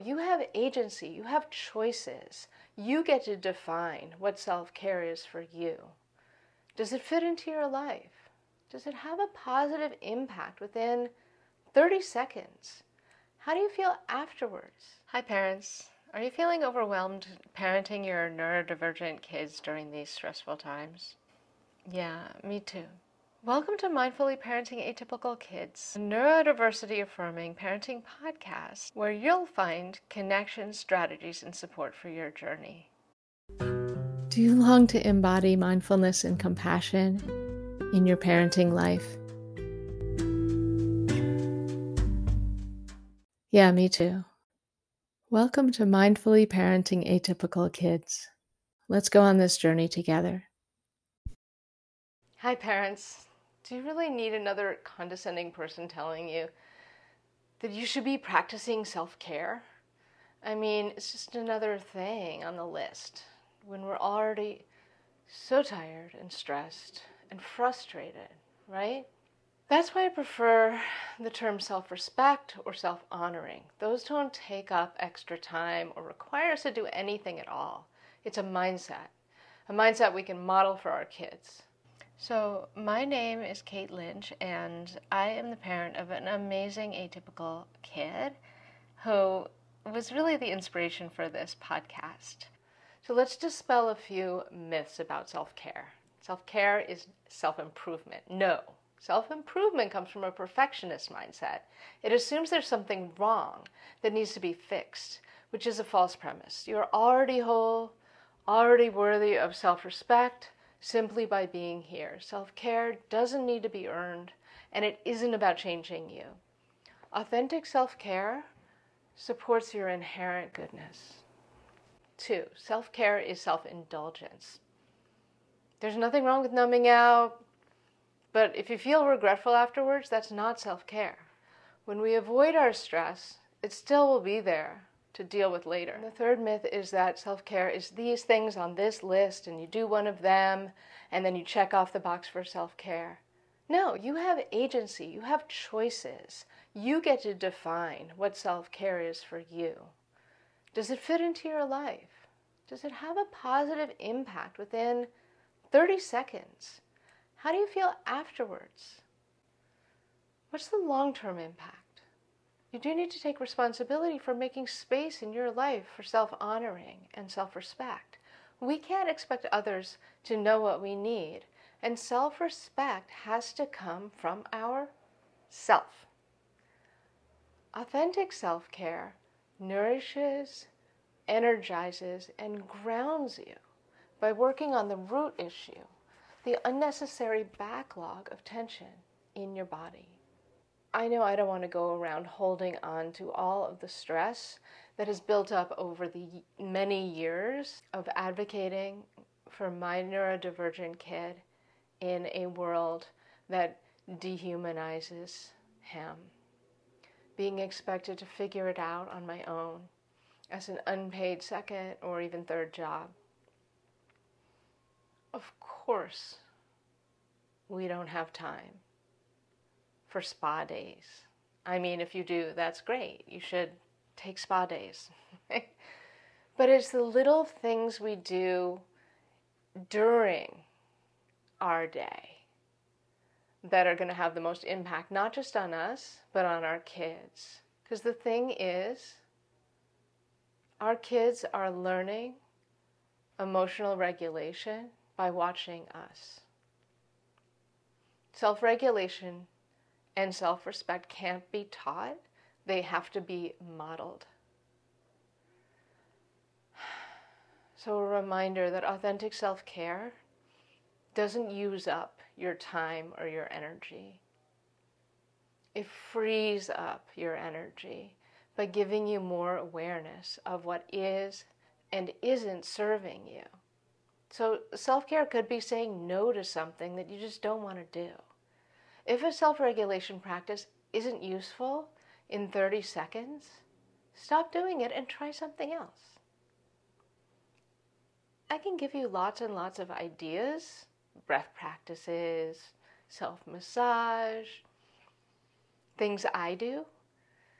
You have agency, you have choices. You get to define what self-care is for you. Does it fit into your life? Does it have a positive impact within 30 seconds? How do you feel afterwards? Hi parents. Are you feeling overwhelmed parenting your neurodivergent kids during these stressful times? Yeah, me too. Welcome to Mindfully Parenting Atypical Kids, a neurodiversity affirming parenting podcast where you'll find connection, strategies, and support for your journey. Do you long to embody mindfulness and compassion in your parenting life? Yeah, me too. Welcome to Mindfully Parenting Atypical Kids. Let's go on this journey together. Hi parents. Do you really need another condescending person telling you that you should be practicing self-care? I mean, it's just another thing on the list when we're already so tired and stressed and frustrated, right? That's why I prefer the term self-respect or self-honoring. Those don't take up extra time or require us to do anything at all. It's a mindset we can model for our kids. So my name is Kate Lynch, and I am the parent of an amazing atypical kid who was really the inspiration for this podcast. So let's dispel a few myths about self-care. Self-care is self-improvement. No, self-improvement comes from a perfectionist mindset. It assumes there's something wrong that needs to be fixed, which is a false premise. You're already whole, already worthy of self-respect, simply by being here. Self-care doesn't need to be earned, and it isn't about changing you. Authentic self-care supports your inherent goodness. 2, self-care is self-indulgence. There's nothing wrong with numbing out, but if you feel regretful afterwards, that's not self-care. When we avoid our stress, it still will be there to deal with later. And the third myth is that self-care is these things on this list and you do one of them and then you check off the box for self-care. No, you have agency, you have choices. You get to define what self-care is for you. Does it fit into your life? Does it have a positive impact within 30 seconds? How do you feel afterwards? What's the long-term impact? You do need to take responsibility for making space in your life for self-honoring and self-respect. We can't expect others to know what we need, and self-respect has to come from ourself. Authentic self-care nourishes, energizes, and grounds you by working on the root issue, the unnecessary backlog of tension in your body. I know I don't want to go around holding on to all of the stress that has built up over the many years of advocating for my neurodivergent kid in a world that dehumanizes him. Being expected to figure it out on my own as an unpaid second or even third job. Of course, we don't have time for spa days. I mean, if you do, that's great. You should take spa days. But it's the little things we do during our day that are going to have the most impact, not just on us, but on our kids. Because the thing is, our kids are learning emotional regulation by watching us. Self-regulation and self-respect can't be taught. They have to be modeled. So a reminder that authentic self-care doesn't use up your time or your energy. It frees up your energy by giving you more awareness of what is and isn't serving you. So self-care could be saying no to something that you just don't want to do. If a self-regulation practice isn't useful in 30 seconds, stop doing it and try something else. I can give you lots and lots of ideas, breath practices, self-massage, things I do,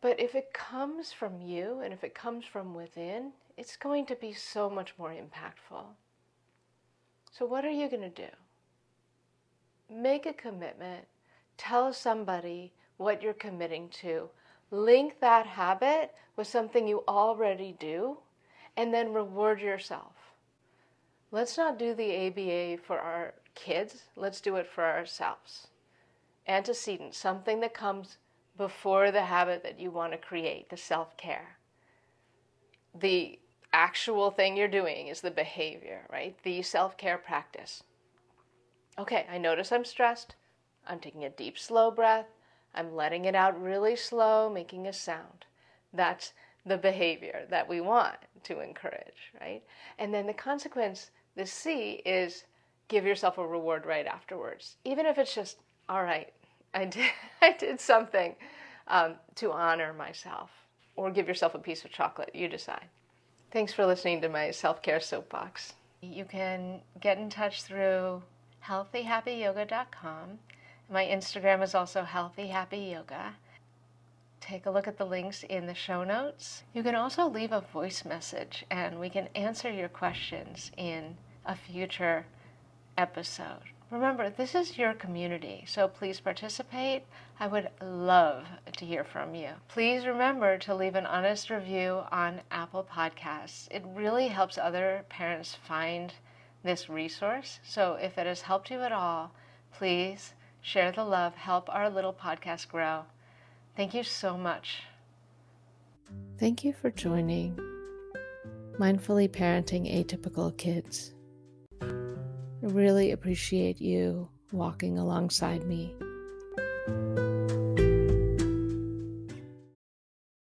But if it comes from you and if it comes from within, it's going to be so much more impactful. So what are you going to do? Make a commitment. Tell somebody what you're committing to. Link that habit with something you already do, and then reward yourself. Let's not do the ABA for our kids. Let's do it for ourselves. Antecedent, something that comes before the habit that you want to create, the self-care. The actual thing you're doing is the behavior, right? The self-care practice. Okay, I notice I'm stressed. I'm taking a deep, slow breath. I'm letting it out really slow, making a sound. That's the behavior that we want to encourage, right? And then the consequence, the C, is give yourself a reward right afterwards. Even if it's just, all right, I did something to honor myself. Or give yourself a piece of chocolate, you decide. Thanks for listening to my self-care soapbox. You can get in touch through healthyhappyyoga.com. My Instagram is also healthyhappyyoga. Take a look at the links in the show notes. You can also leave a voice message and we can answer your questions in a future episode. Remember, this is your community, so please participate. I would love to hear from you. Please remember to leave an honest review on Apple Podcasts. It really helps other parents find this resource. So if it has helped you at all, please share the love, help our little podcast grow. Thank you so much. Thank you for joining Mindfully Parenting Atypical Kids. I really appreciate you walking alongside me.